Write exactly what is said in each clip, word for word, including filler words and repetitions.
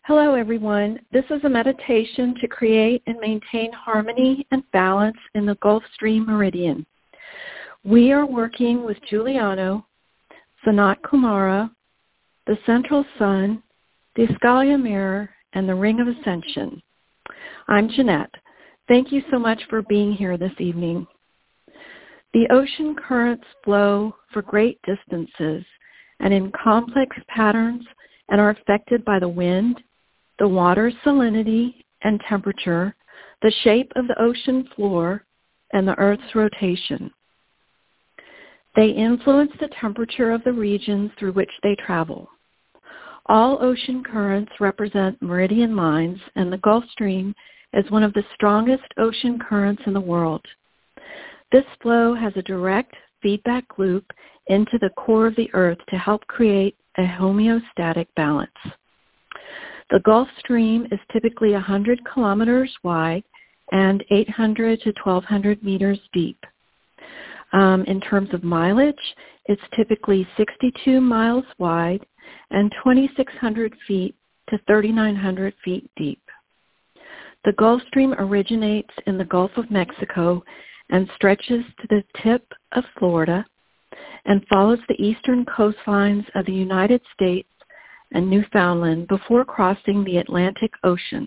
Hello, everyone. This is a meditation to create and maintain harmony and balance in the Gulf Stream Meridian. We are working with Giuliano, Sanat Kumara, the Central Sun, the Escalio Mirror, and the Ring of Ascension. I'm Jeanette. Thank you so much for being here this evening. The ocean currents flow for great distances and in complex patterns and are affected by the wind, the water's salinity and temperature, the shape of the ocean floor, and the Earth's rotation. They influence the temperature of the regions through which they travel. All ocean currents represent meridian lines, and the Gulf Stream is one of the strongest ocean currents in the world. This flow has a direct feedback loop into the core of the Earth to help create a homeostatic balance. The Gulf Stream is typically one hundred kilometers wide and eight hundred to twelve hundred meters deep. Um, in terms of mileage, it's typically sixty-two miles wide and twenty-six hundred feet to thirty-nine hundred feet deep. The Gulf Stream originates in the Gulf of Mexico and stretches to the tip of Florida and follows the eastern coastlines of the United States and Newfoundland before crossing the Atlantic Ocean.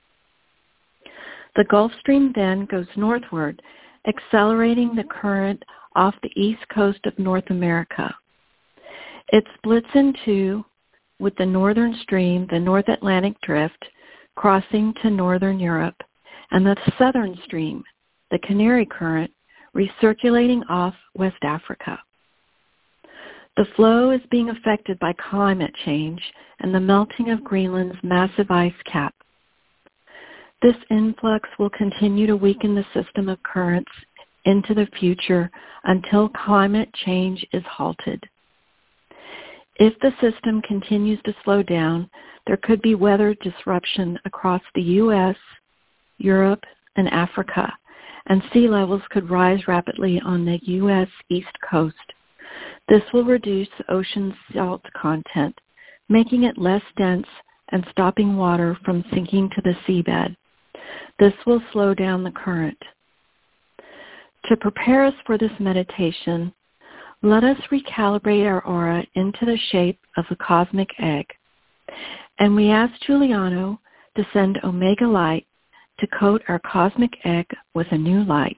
The Gulf Stream then goes northward, accelerating the current off the east coast of North America. It splits in two, with the northern stream, the North Atlantic Drift, crossing to northern Europe, and the southern stream, the Canary Current, recirculating off West Africa. The flow is being affected by climate change and the melting of Greenland's massive ice cap. This influx will continue to weaken the system of currents into the future until climate change is halted. If the system continues to slow down, there could be weather disruption across the U S, Europe, and Africa, and sea levels could rise rapidly on the U S East Coast. This will reduce the ocean's salt content, making it less dense and stopping water from sinking to the seabed. This will slow down the current. To prepare us for this meditation, let us recalibrate our aura into the shape of the cosmic egg. And we ask Giuliano to send Omega Light to coat our cosmic egg with a new light.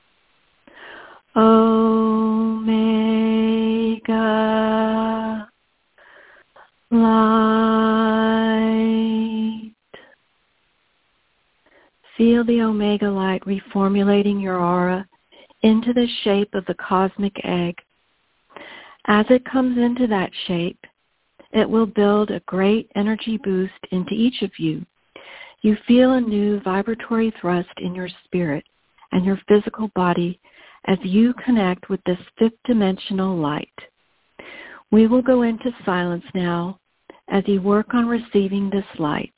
Omega Light. Feel the Omega Light reformulating your aura into the shape of the cosmic egg. As it comes into that shape, it will build a great energy boost into each of you. You feel a new vibratory thrust in your spirit and your physical body as you connect with this fifth dimensional light. We will go into silence now as you work on receiving this light.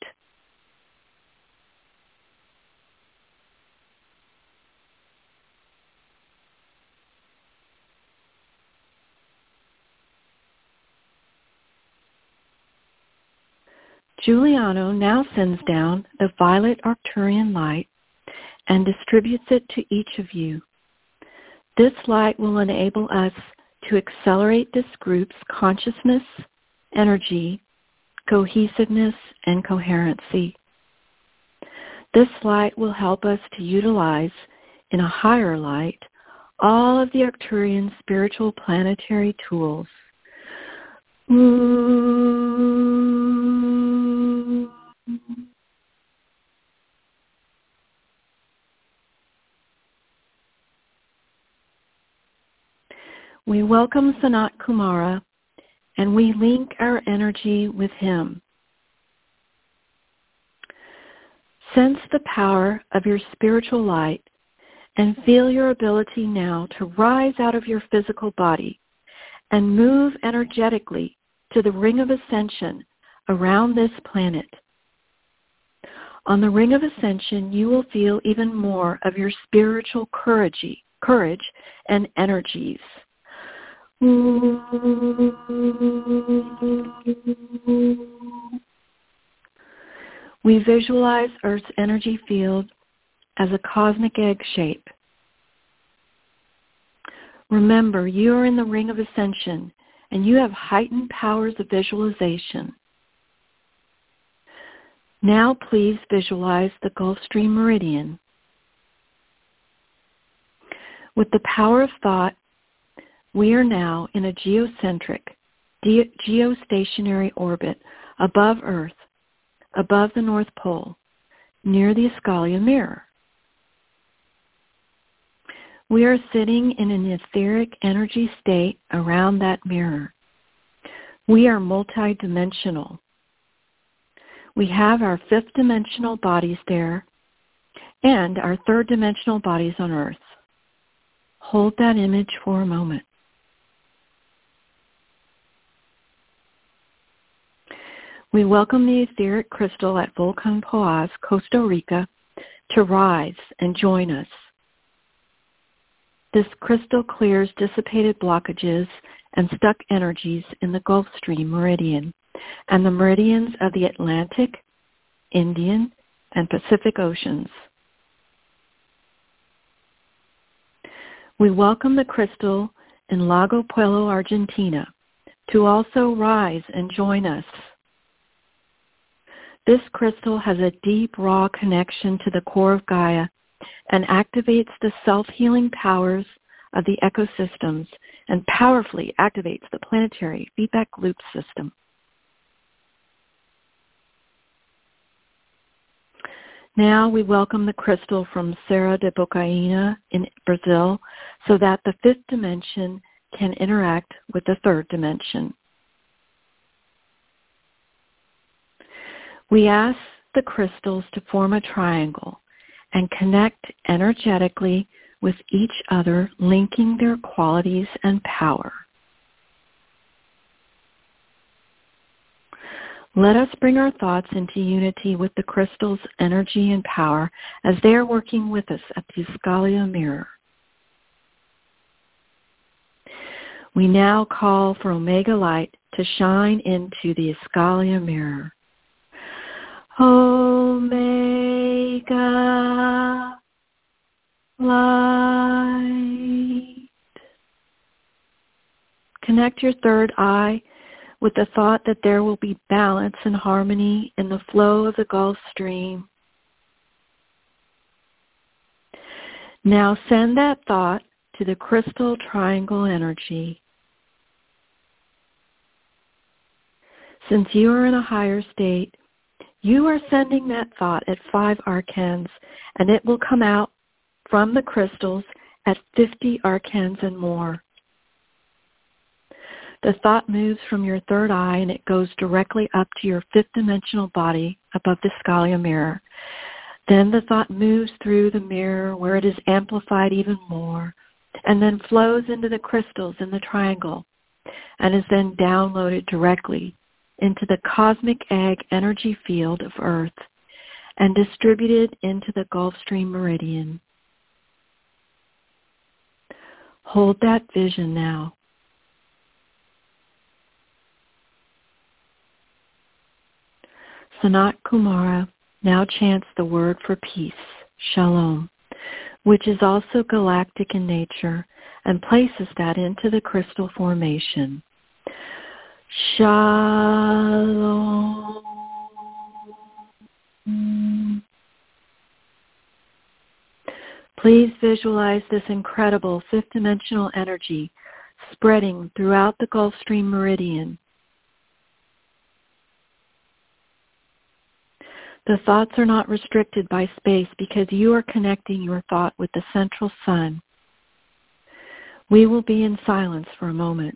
Giuliano now sends down the violet Arcturian light and distributes it to each of you. This light will enable us to accelerate this group's consciousness, energy, cohesiveness, and coherency. This light will help us to utilize, in a higher light, all of the Arcturian spiritual planetary tools. Ooh. We welcome Sanat Kumara, and we link our energy with him. Sense the power of your spiritual light and feel your ability now to rise out of your physical body and move energetically to the Ring of Ascension around this planet. On the Ring of Ascension, you will feel even more of your spiritual courage, courage and energies. We visualize Earth's energy field as a cosmic egg shape. Remember, you are in the ring of ascension, and you have heightened powers of visualization. Now please visualize the Gulf Stream Meridian. With the power of thought, we are now in a geocentric, ge- geostationary orbit above Earth, above the North Pole, near the Escalier Mirror. We are sitting in an etheric energy state around that mirror. We are multidimensional. We have our fifth dimensional bodies there and our third dimensional bodies on Earth. Hold that image for a moment. We welcome the etheric crystal at Volcan Poás, Costa Rica, to rise and join us. This crystal clears dissipated blockages and stuck energies in the Gulf Stream Meridian and the meridians of the Atlantic, Indian, and Pacific Oceans. We welcome the crystal in Lago Puelo, Argentina, to also rise and join us. This crystal has a deep, raw connection to the core of Gaia and activates the self-healing powers of the ecosystems and powerfully activates the planetary feedback loop system. Now we welcome the crystal from Serra de Bocaina in Brazil so that the fifth dimension can interact with the third dimension. We ask the crystals to form a triangle and connect energetically with each other, linking their qualities and power. Let us bring our thoughts into unity with the crystal's energy and power as they are working with us at the Escalier Mirror. We now call for Omega Light to shine into the Escalier Mirror. Omega Light. Connect your third eye with the thought that there will be balance and harmony in the flow of the Gulf Stream. Now send that thought to the crystal triangle energy. Since you are in a higher state, you are sending that thought at five arcans, and it will come out from the crystals at fifty arcans and more. The thought moves from your third eye and it goes directly up to your fifth dimensional body above the Escalier Mirror. Then the thought moves through the mirror where it is amplified even more and then flows into the crystals in the triangle and is then downloaded directly into the cosmic egg energy field of Earth and distributed into the Gulf Stream Meridian. Hold that vision now. Sanat Kumara now chants the word for peace, Shalom, which is also galactic in nature, and places that into the crystal formation. Shalom. Please visualize this incredible fifth dimensional energy spreading throughout the Gulf Stream Meridian. The thoughts are not restricted by space because you are connecting your thought with the central sun. We will be in silence for a moment.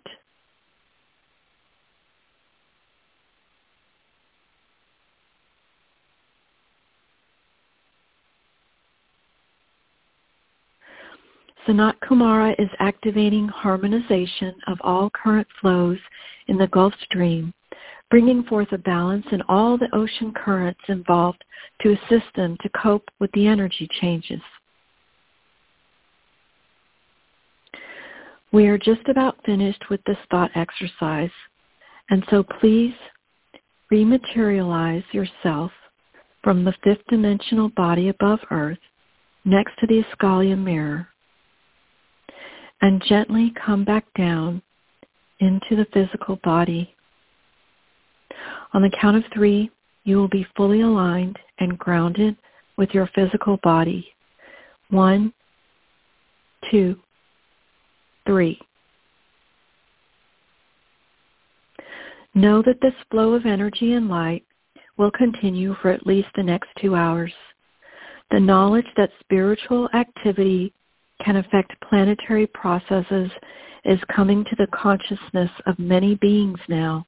Sanat Kumara is activating harmonization of all current flows in the Gulf Stream, bringing forth a balance in all the ocean currents involved to assist them to cope with the energy changes. We are just about finished with this thought exercise, and so please rematerialize yourself from the fifth dimensional body above Earth, next to the Escalion mirror, and gently come back down into the physical body. On the count of three, you will be fully aligned and grounded with your physical body. One, two, three. Know that this flow of energy and light will continue for at least the next two hours. The knowledge that spiritual activity can affect planetary processes is coming to the consciousness of many beings now.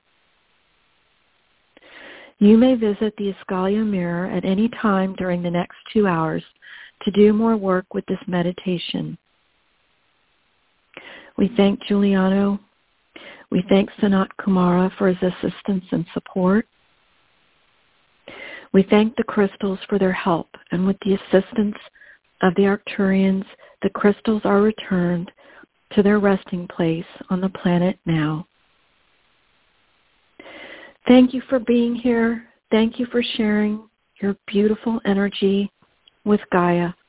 You may visit the Escalion mirror at any time during the next two hours to do more work with this meditation. We thank Giuliano. We thank Sanat Kumara for his assistance and support. We thank the crystals for their help, and with the assistance of the Arcturians, the crystals are returned to their resting place on the planet now. Thank you for being here. Thank you for sharing your beautiful energy with Gaia.